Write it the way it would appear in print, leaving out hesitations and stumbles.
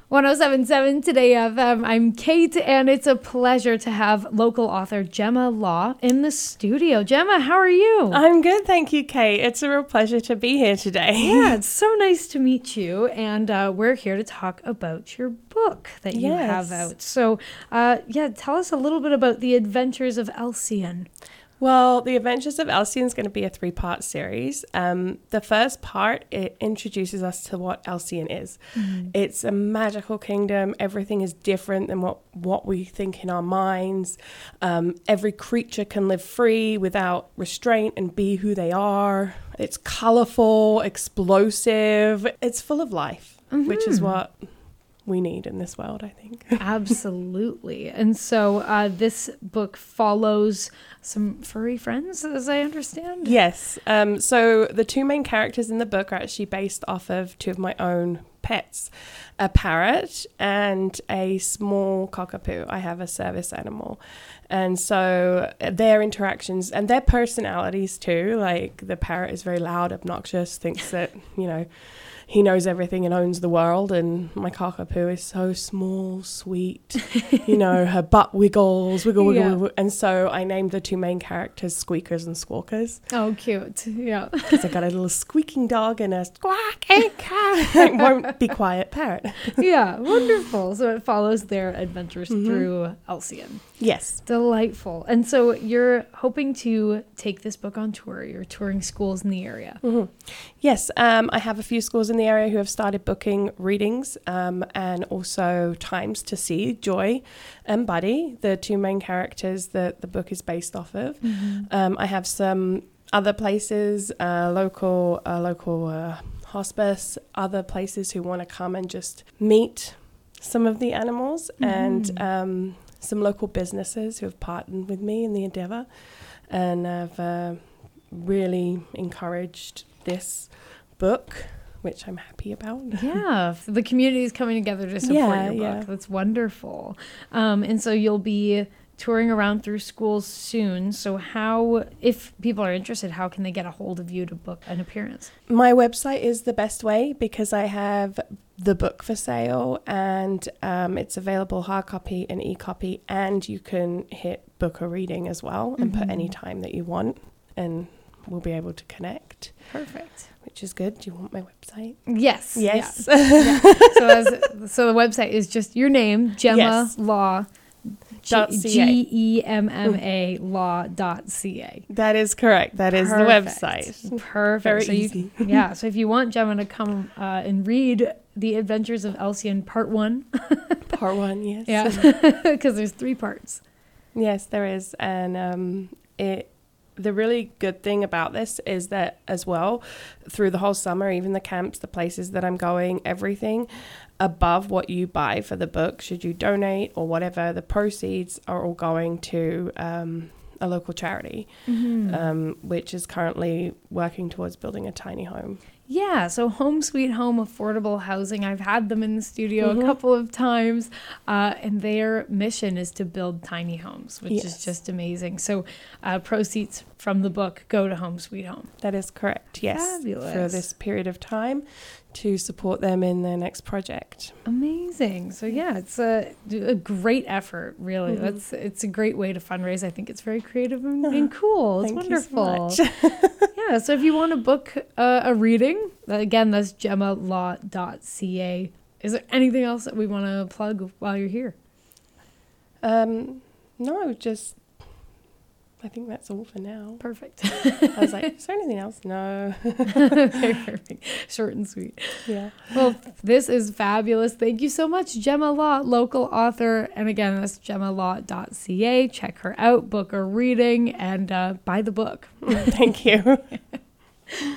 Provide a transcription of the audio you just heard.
107.7 Today FM. I'm Kate, and it's a pleasure to have local author Gemma Law in the studio. Gemma, how are you? I'm good, thank you, Kate. It's a real pleasure to be here today. Yeah, it's so nice to meet you, and we're here to talk about your book that you have out. So, tell us a little bit about The Adventures of Alcyon. Well, The Adventures of Alcyon is going to be a 3-part series. The first part, it introduces us to what Alcyon is. Mm-hmm. It's a magical kingdom. Everything is different than what we think in our minds. Every creature can live free without restraint and be who they are. It's colorful, explosive. It's full of life, which is what we need in this world, I think. Absolutely. And so this book follows some furry friends, as I understand. Yes. So the 2 main characters in the book are actually based off of 2 of my own pets, a parrot and a small cockapoo. I have a service animal. And so their interactions and their personalities too, like the parrot is very loud, obnoxious, thinks that, he knows everything and owns the world, and my cockapoo is so small, sweet, her butt wiggles, wiggle. And so I named the 2 main characters Squeakers and Squawkers. Oh, cute. Yeah. Because I got a little squeaking dog and a squawking cat. It won't be quiet parrot. Yeah, wonderful. So it follows their adventures through Alcyon. Yes. Delightful. And so you're hoping to take this book on tour. You're touring schools in the area. Mm-hmm. Yes. I have a few schools in the area who have started booking readings and also times to see Joy and Buddy, the 2 main characters that the book is based off of. Mm-hmm. I have some other places, local hospice, other places who want to come and just meet some of the animals, and some local businesses who have partnered with me in the endeavor and have really encouraged this book, which I'm happy about. Yeah, the community is coming together to support your book. Yeah. That's wonderful. And so you'll be touring around through schools soon. So if people are interested, how can they get a hold of you to book an appearance? My website is the best way because I have the book for sale, and it's available hard copy and e-copy, and you can hit book a reading as well and put any time that you want, and we'll be able to connect. Perfect. Which is good. Do you want my website? Yes. Yes. Yeah. So the website is just your name, Gemma Law. GEMMA law.ca. That is correct. That is the website. Perfect. Very easy. So if you want Gemma to come and read The Adventures of Alcyon Part 1. Part 1, yes. Yeah, because there's 3 parts. Yes, there is. And the really good thing about this is that as well, through the whole summer, even the camps, the places that I'm going, everything above what you buy for the book, should you donate or whatever, the proceeds are all going to a local charity, which is currently working towards building a tiny home. Yeah, so Home Sweet Home Affordable Housing. I've had them in the studio a couple of times, and their mission is to build tiny homes, which is just amazing. So proceeds from the book go to Home Sweet Home. That is correct, yes. Fabulous. For this period of time to support them in their next project. Amazing. So yeah, it's a great effort, really. It's a great way to fundraise. I think it's very creative and cool. It's wonderful. Thank you so much. Yeah, so if you want to book a reading, again, that's GemmaLaw.ca. Is there anything else that we want to plug while you're here? No, just I think that's all for now. Perfect. I was like, is there anything else? No. Okay, perfect. Short and sweet. Yeah. Well, this is fabulous. Thank you so much, Gemma Law, local author. And again, that's GemmaLaw.ca. Check her out, book a reading, and buy the book. Thank you.